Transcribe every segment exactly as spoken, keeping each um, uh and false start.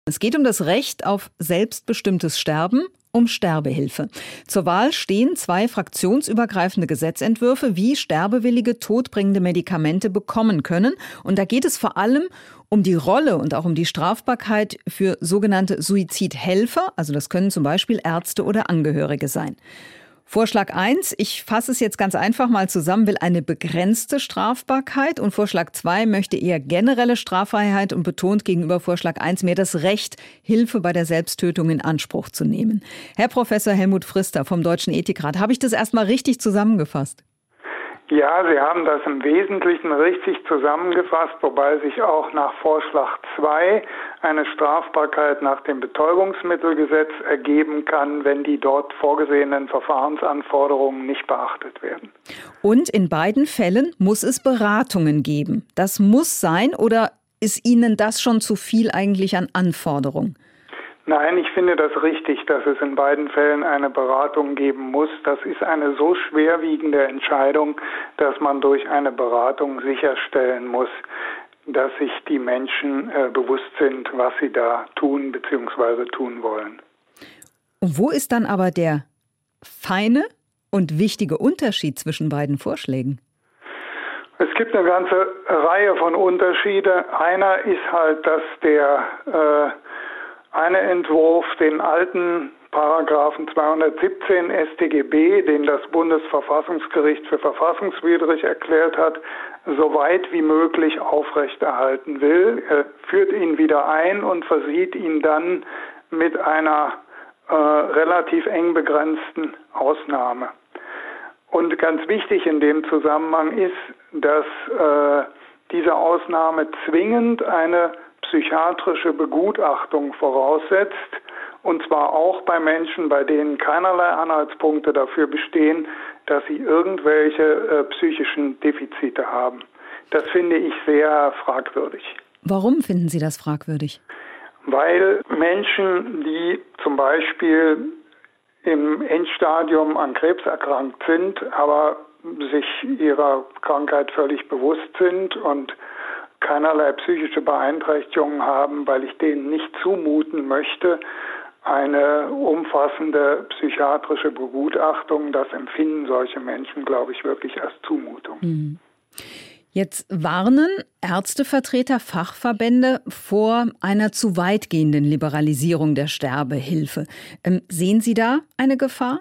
Es geht um das Recht auf selbstbestimmtes Sterben, um Sterbehilfe. Zur Wahl stehen zwei fraktionsübergreifende Gesetzentwürfe, wie Sterbewillige todbringende Medikamente bekommen können. Und da geht es vor allem um die Rolle und auch um die Strafbarkeit für sogenannte Suizidhelfer. Also das können zum Beispiel Ärzte oder Angehörige sein. Vorschlag eins, ich fasse es jetzt ganz einfach mal zusammen, will eine begrenzte Strafbarkeit, und Vorschlag zwei möchte eher generelle Straffreiheit und betont gegenüber Vorschlag eins mehr das Recht, Hilfe bei der Selbsttötung in Anspruch zu nehmen. Herr Professor Helmut Frister vom Deutschen Ethikrat, habe ich das erstmal richtig zusammengefasst? Ja, Sie haben das im Wesentlichen richtig zusammengefasst, wobei sich auch nach Vorschlag zwei eine Strafbarkeit nach dem Betäubungsmittelgesetz ergeben kann, wenn die dort vorgesehenen Verfahrensanforderungen nicht beachtet werden. Und in beiden Fällen muss es Beratungen geben. Das muss sein, oder ist Ihnen das schon zu viel eigentlich an Anforderungen? Nein, ich finde das richtig, dass es in beiden Fällen eine Beratung geben muss. Das ist eine so schwerwiegende Entscheidung, dass man durch eine Beratung sicherstellen muss, dass sich die Menschen äh, bewusst sind, was sie da tun bzw. tun wollen. Und wo ist dann aber der feine und wichtige Unterschied zwischen beiden Vorschlägen? Es gibt eine ganze Reihe von Unterschieden. Einer ist halt, dass der äh, eine Entwurf den alten Paragraphen zweihundertsiebzehn S t G B, den das Bundesverfassungsgericht für verfassungswidrig erklärt hat, so weit wie möglich aufrechterhalten will. Er führt ihn wieder ein und versieht ihn dann mit einer äh, relativ eng begrenzten Ausnahme. Und ganz wichtig in dem Zusammenhang ist, dass äh, diese Ausnahme zwingend eine psychiatrische Begutachtung voraussetzt, und zwar auch bei Menschen, bei denen keinerlei Anhaltspunkte dafür bestehen, dass sie irgendwelche äh, psychischen Defizite haben. Das finde ich sehr fragwürdig. Warum finden Sie das fragwürdig? Weil Menschen, die zum Beispiel im Endstadium an Krebs erkrankt sind, aber sich ihrer Krankheit völlig bewusst sind und keinerlei psychische Beeinträchtigungen haben, weil ich denen nicht zumuten möchte, eine umfassende psychiatrische Begutachtung, das empfinden solche Menschen, glaube ich, wirklich als Zumutung. Mhm. Jetzt warnen Ärztevertreter, Fachverbände vor einer zu weitgehenden Liberalisierung der Sterbehilfe. Ähm, sehen Sie da eine Gefahr?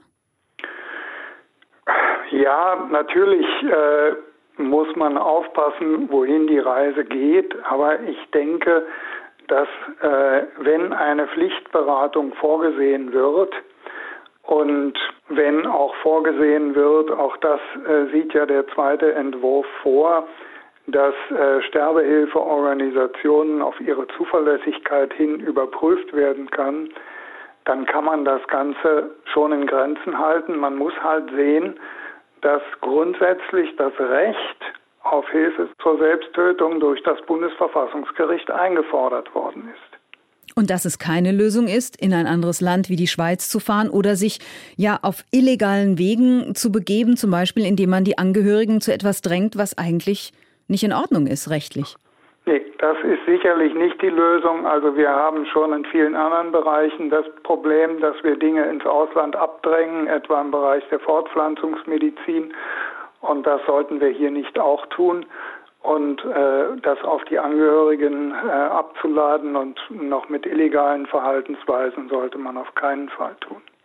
Ja, natürlich äh, muss man aufpassen, wohin die Reise geht. Aber ich denke, dass äh, wenn eine Pflichtberatung vorgesehen wird und wenn auch vorgesehen wird, auch das äh, sieht ja der zweite Entwurf vor, dass äh, Sterbehilfeorganisationen auf ihre Zuverlässigkeit hin überprüft werden kann, dann kann man das Ganze schon in Grenzen halten. Man muss halt sehen, dass grundsätzlich das Recht auf Hilfe zur Selbsttötung durch das Bundesverfassungsgericht eingefordert worden ist. Und dass es keine Lösung ist, in ein anderes Land wie die Schweiz zu fahren oder sich ja auf illegalen Wegen zu begeben, zum Beispiel indem man die Angehörigen zu etwas drängt, was eigentlich nicht in Ordnung ist, rechtlich. Nee, das ist sicherlich nicht die Lösung. Also wir haben schon in vielen anderen Bereichen das Problem, dass wir Dinge ins Ausland abdrängen, etwa im Bereich der Fortpflanzungsmedizin. Und das sollten wir hier nicht auch tun. Und äh, das auf die Angehörigen äh, abzuladen und noch mit illegalen Verhaltensweisen sollte man auf keinen Fall tun.